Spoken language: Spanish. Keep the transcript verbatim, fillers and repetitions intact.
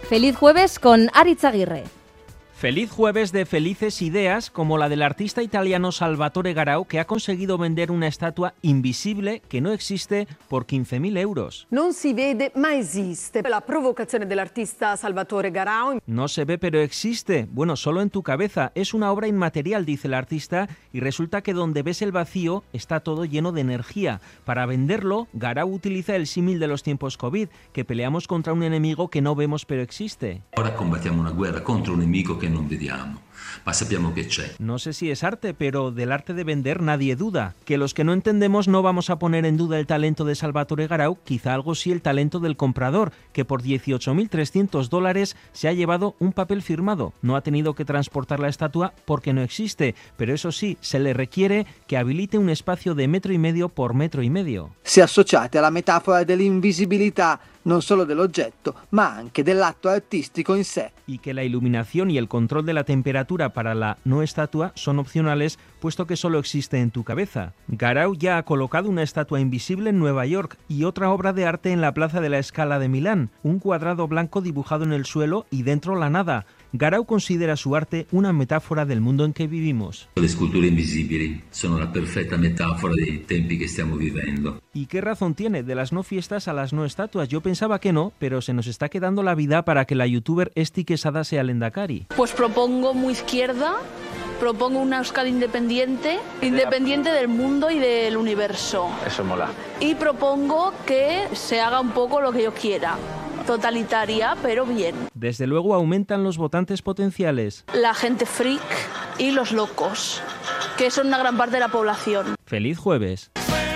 Feliz jueves con Aritz Aguirre. Feliz jueves de felices ideas como la del artista italiano Salvatore Garau, que ha conseguido vender una estatua invisible que no existe por quince mil euros. Non si vede ma esiste. La provocazione dell'artista Salvatore Garau. No se ve pero existe. Bueno, solo en tu cabeza. Es una obra inmaterial, dice el artista, y resulta que donde ves el vacío está todo lleno de energía. Para venderlo, Garau utiliza el símil de los tiempos COVID, que peleamos contra un enemigo que no vemos pero existe. Ahora combattiamo una guerra contra un nemico que non vediamo, ma sappiamo che c'è. No sé si es arte, pero del arte de vender nadie duda. Que los que no entendemos no vamos a poner en duda el talento de Salvatore Garau, quizá algo sí el talento del comprador, que por dieciocho mil trescientos dólares se ha llevado un papel firmado. No ha tenido que transportar la estatua porque no existe, pero eso sí, se le requiere que habilite un espacio de metro y medio por metro y medio. Si associate alla metafora dell'invisibilità non solo dell'oggetto, ma anche dell'atto artistico in sé. Y que la iluminación y el control de la temperatura para la no estatua son opcionales, puesto que solo existe en tu cabeza. Garau ya ha colocado una estatua invisible en Nueva York y otra obra de arte en la Plaza de la Scala de Milán, un cuadrado blanco dibujado en el suelo y dentro la nada. Garau considera su arte una metáfora del mundo en que vivimos. Le sculture invisibili sono la perfetta metafora dei tempi che stiamo vivendo. ¿Y qué razón tiene? De las no fiestas a las no estatuas. Yo pensaba que no, pero se nos está quedando la vida para que la youtuber Esti Quesada sea Lehendakari. Pues propongo muy izquierda, propongo una Euskadi independiente, independiente del mundo y del universo. Eso mola. Y propongo que se haga un poco lo que yo quiera. Totalitaria, pero bien. Desde luego aumentan los votantes potenciales. La gente freak y los locos, que son una gran parte de la población. ¡Feliz jueves!